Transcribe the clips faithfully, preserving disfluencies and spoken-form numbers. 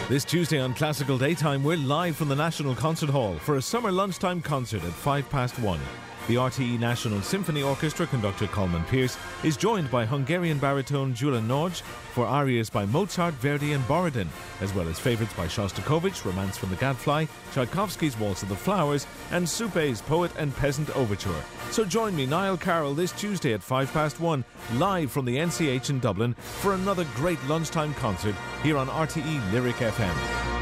This Tuesday on Classical Daytime, we're live from the National Concert Hall for a summer lunchtime concert at five past one. The R T E National Symphony Orchestra conductor Coleman Pearce is joined by Hungarian baritone Gyula Nagy for arias by Mozart, Verdi and Borodin, as well as favourites by Shostakovich, Romance from the Gadfly, Tchaikovsky's Waltz of the Flowers and Suppé's Poet and Peasant Overture. So join me, Niall Carroll, this Tuesday at five past one, live from the N C H in Dublin for another great lunchtime concert here on R T E Lyric F M.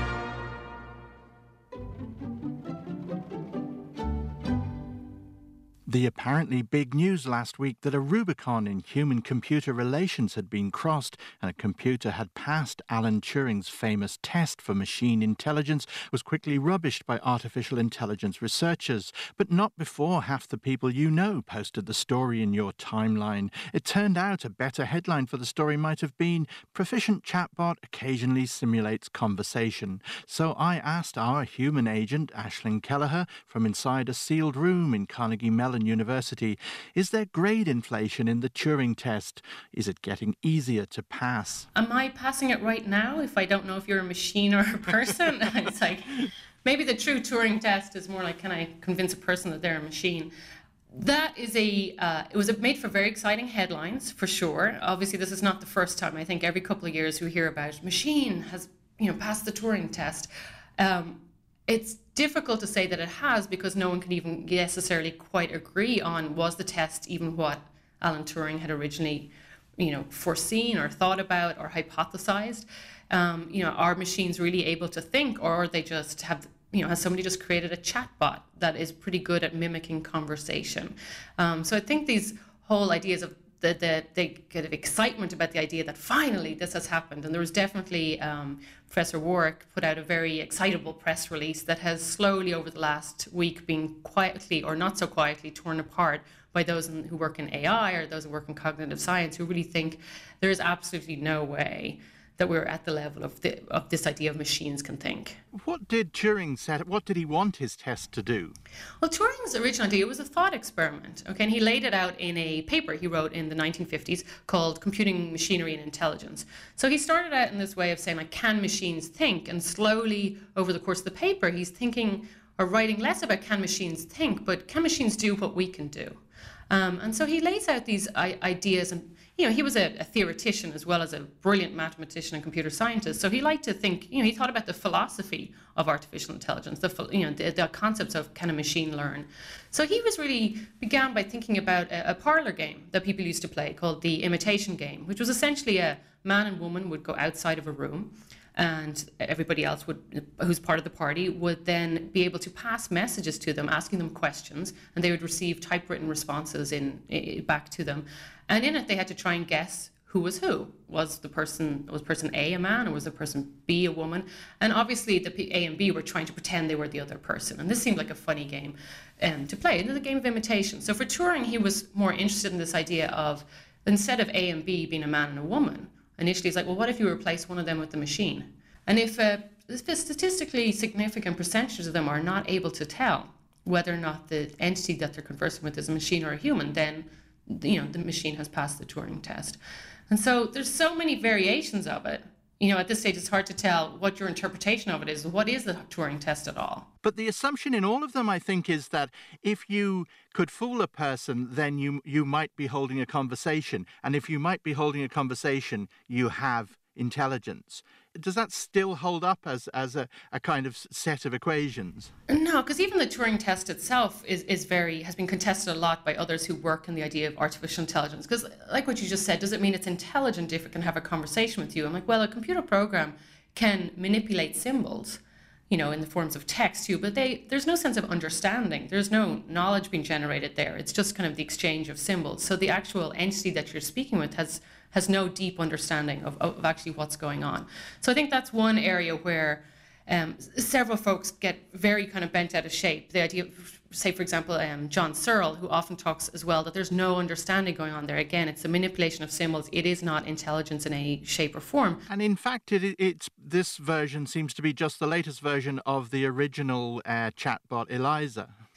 The apparently big news last week that a Rubicon in human-computer relations had been crossed and a computer had passed Alan Turing's famous test for machine intelligence was quickly rubbished by artificial intelligence researchers. But not before half the people you know posted the story in your timeline. It turned out a better headline for the story might have been, "Proficient chatbot occasionally simulates conversation." So I asked our human agent, Aisling Kelleher, from inside a sealed room in Carnegie Mellon University, is there grade inflation in the Turing test? Is it getting easier to pass? Am I passing it right now if I don't know if you're a machine or a person? It's like, maybe the true Turing test is more like, can I convince a person that they're a machine? That is a, uh, it was made for very exciting headlines, for sure. Obviously, this is not the first time. I think every couple of years we hear about machine has, you know, passed the Turing test. Um, It's difficult to say that it has because no one can even necessarily quite agree on was the test even what Alan Turing had originally, you know, foreseen or thought about or hypothesized. Um, you know, are machines really able to think, or are they just have, you know, has somebody just created a chatbot that is pretty good at mimicking conversation? Um, so I think these whole ideas of the, the, the kind of excitement about the idea that finally this has happened. And there was definitely, um, Professor Warwick put out a very excitable press release that has slowly over the last week been quietly or not so quietly torn apart by those in, who work in A I or those who work in cognitive science, who really think there is absolutely no way that we're at the level of, the, of this idea of machines can think. What did Turing set? What did he want his test to do? Well, Turing's original idea was a thought experiment, okay, and he laid it out in a paper he wrote in the nineteen fifties called Computing Machinery and Intelligence. So he started out in this way of saying, like, can machines think? And slowly over the course of the paper, he's thinking or writing less about can machines think, but can machines do what we can do? Um, and so he lays out these I- ideas and you know, he was a, a theoretician as well as a brilliant mathematician and computer scientist. So he liked to think, you know, he thought about the philosophy of artificial intelligence, the, you know, the, the concepts of can a machine learn. So he was really began by thinking about a, a parlor game that people used to play called the imitation game, which was essentially a man and woman would go outside of a room and everybody else would, who's part of the party, would then be able to pass messages to them, asking them questions, and they would receive typewritten responses in, in back to them. And in it, they had to try and guess who was who. Was the person was person A a man, or was the person B a woman? And obviously, the A and B were trying to pretend they were the other person. And this seemed like a funny game um, to play. It was a game of imitation. So for Turing, he was more interested in this idea of instead of A and B being a man and a woman. Initially, it's like, well, what if you replace one of them with the machine? And if a statistically significant percentage of them are not able to tell whether or not the entity that they're conversing with is a machine or a human, then you know the machine has passed the Turing test. And so there's so many variations of it. You know, at this stage, it's hard to tell what your interpretation of it is. What is the Turing test at all? But the assumption in all of them, I think, is that if you could fool a person, then you you might be holding a conversation. And if you might be holding a conversation, you have intelligence. Does that still hold up as, as a, a kind of set of equations? No, because even the Turing test itself is, is very has been contested a lot by others who work in the idea of artificial intelligence. Because like what you just said, does it mean it's intelligent if it can have a conversation with you? I'm like, well, a computer program can manipulate symbols, you know, in the forms of text too, but they there's no sense of understanding. There's no knowledge being generated there. It's just kind of the exchange of symbols. So the actual entity that you're speaking with has has no deep understanding of, of actually what's going on. So I think that's one area where um, several folks get very kind of bent out of shape. The idea of, say, for example, um, John Searle, who often talks as well that there's no understanding going on there. Again, it's a manipulation of symbols. It is not intelligence in any shape or form. And in fact, it, it's this version seems to be just the latest version of the original uh, chatbot Eliza.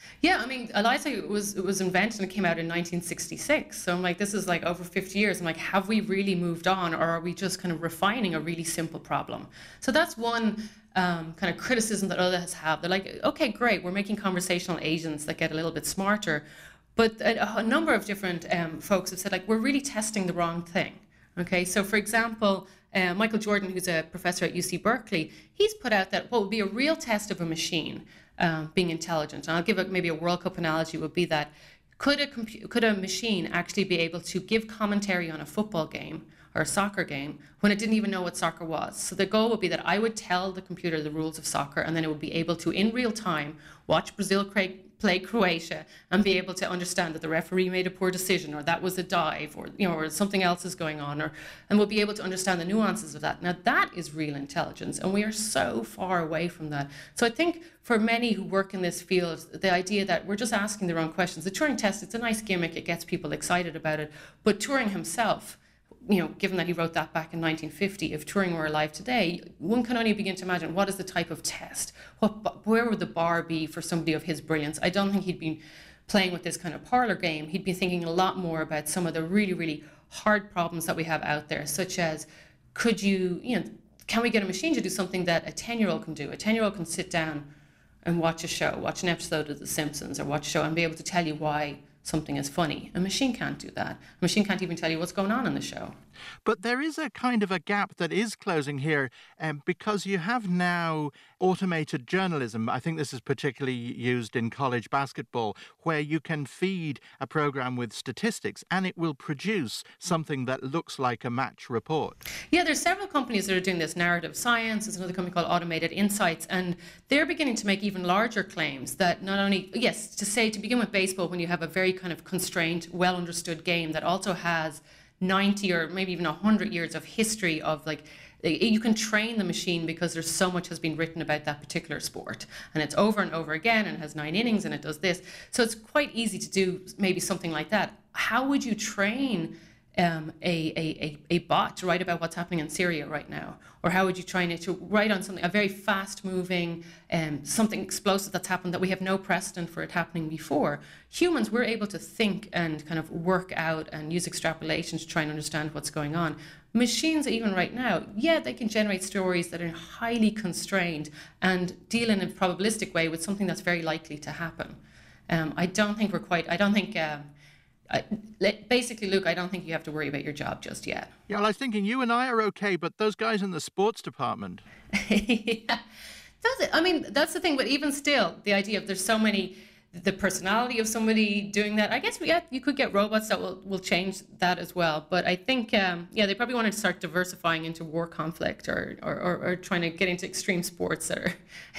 Yeah, I mean, ELIZA was it was invented and it came out in nineteen sixty-six. So I'm like, this is like over fifty years. I'm like, have we really moved on, or are we just kind of refining a really simple problem? So that's one um, kind of criticism that others have. They're like, okay, great, we're making conversational agents that get a little bit smarter, but a, a number of different um, folks have said like, we're really testing the wrong thing. Okay, so for example, uh, Michael Jordan, who's a professor at U C Berkeley, he's put out that what would be a real test of a machine um, being intelligent. And I'll give a, maybe a World Cup analogy would be that could a compu- could a machine actually be able to give commentary on a football game or a soccer game when it didn't even know what soccer was? So the goal would be that I would tell the computer the rules of soccer, and then it would be able to, in real time, watch Brazil play play Croatia and be able to understand that the referee made a poor decision, or that was a dive, or you know, or something else is going on, or and we'll be able to understand the nuances of that. Now that is real intelligence, and we are so far away from that. So I think for many who work in this field, the idea that we're just asking the wrong questions. The Turing test, it's a nice gimmick, it gets people excited about it, but Turing himself, you know, given that he wrote that back in nineteen fifty, if Turing were alive today, one can only begin to imagine what is the type of test, what, where would the bar be for somebody of his brilliance. I don't think he'd be playing with this kind of parlor game. He'd be thinking a lot more about some of the really, really hard problems that we have out there, such as, could you, you know, can we get a machine to do something that a ten-year-old can do? A ten-year-old can sit down and watch a show, watch an episode of The Simpsons, or watch a show and be able to tell you why something is funny. A machine can't do that. A machine can't even tell you what's going on in the show. But there is a kind of a gap that is closing here um, because you have now automated journalism. I think this is particularly used in college basketball, where you can feed a program with statistics and it will produce something that looks like a match report. Yeah, there's several companies that are doing this. Narrative Science, there's another company called Automated Insights, and they're beginning to make even larger claims that not only, yes, to say, to begin with baseball, when you have a very kind of constrained, well understood game that also has ninety or maybe even one hundred years of history of like, you can train the machine because there's so much has been written about that particular sport, and it's over and over again, and it has nine innings and it does this. So it's quite easy to do maybe something like that. How would you train um, a, a, a bot to write about what's happening in Syria right now? Or how would you train it to write on something, a very fast moving, um, something explosive that's happened that we have no precedent for it happening before? Humans, we're able to think and kind of work out and use extrapolation to try and understand what's going on. Machines, even right now, yeah, they can generate stories that are highly constrained and deal in a probabilistic way with something that's very likely to happen. Um, I don't think we're quite, I don't think, um, I, basically, Luke, I don't think you have to worry about your job just yet. Yeah, well, I was thinking you and I are okay, but those guys in the sports department. Yeah, does it? I mean, that's the thing, but even still, the idea of there's so many, the personality of somebody doing that, I guess we, yeah, you could get robots that will, will change that as well. But I think, um, yeah, they probably want to start diversifying into war conflict or, or, or, or trying to get into extreme sports that are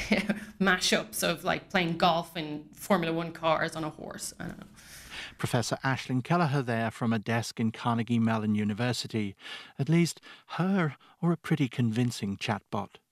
mashups of like playing golf and Formula One cars on a horse. I don't know. Professor Aisling Kelleher there from a desk in Carnegie Mellon University. At least her or a pretty convincing chatbot.